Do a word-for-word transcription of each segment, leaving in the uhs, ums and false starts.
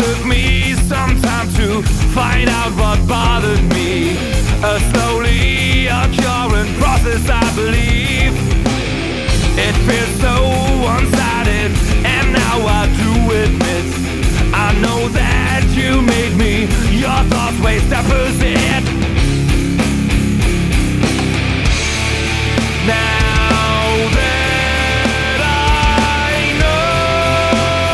took me some time to find out what bothered me. A slowly occurring process, I believe. It feels so one-sided, and now I do admit I know that you made me. Your thoughts waste opposite. Now that I know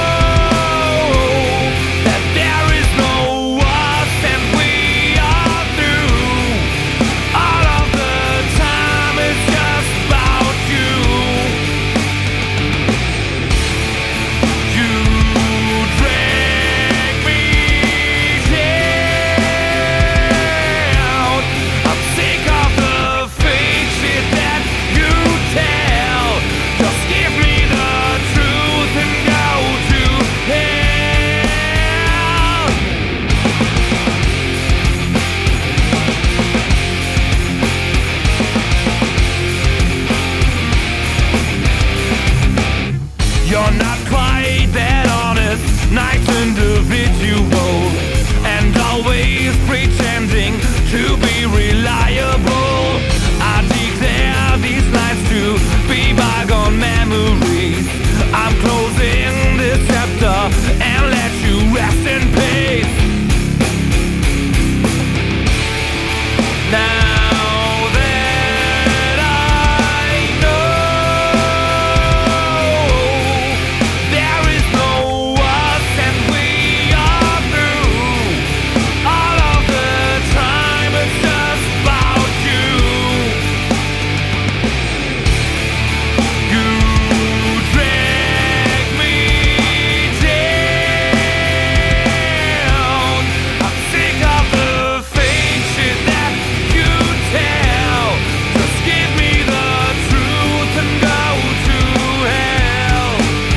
that there is no us and we are through, all of the time is just about you. You drag me down. I'm sick of the fake shit that you tell. Just give me the truth and go to hell. You're not quite that honest, nice individual, and always pretending to be reliable. I declare these nights to be bygone memories. I'm closing this chapter and let you rest in peace. Now that I know there is no us and we are through, all of the time it's just about you. You drag me down. I'm sick of the fake shit that you tell. Just give me the truth and go to hell.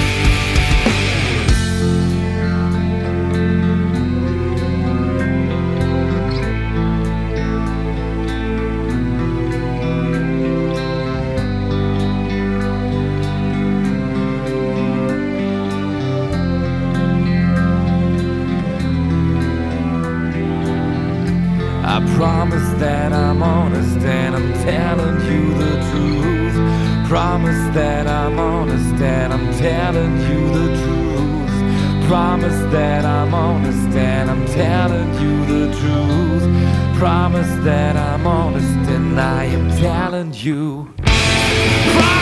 I promise that I'm honest and I'm telling you the truth. Promise that I'm honest and I'm telling you the truth. Promise that I'm honest and I'm telling you the truth. Promise that I'm honest and I am telling you. Promise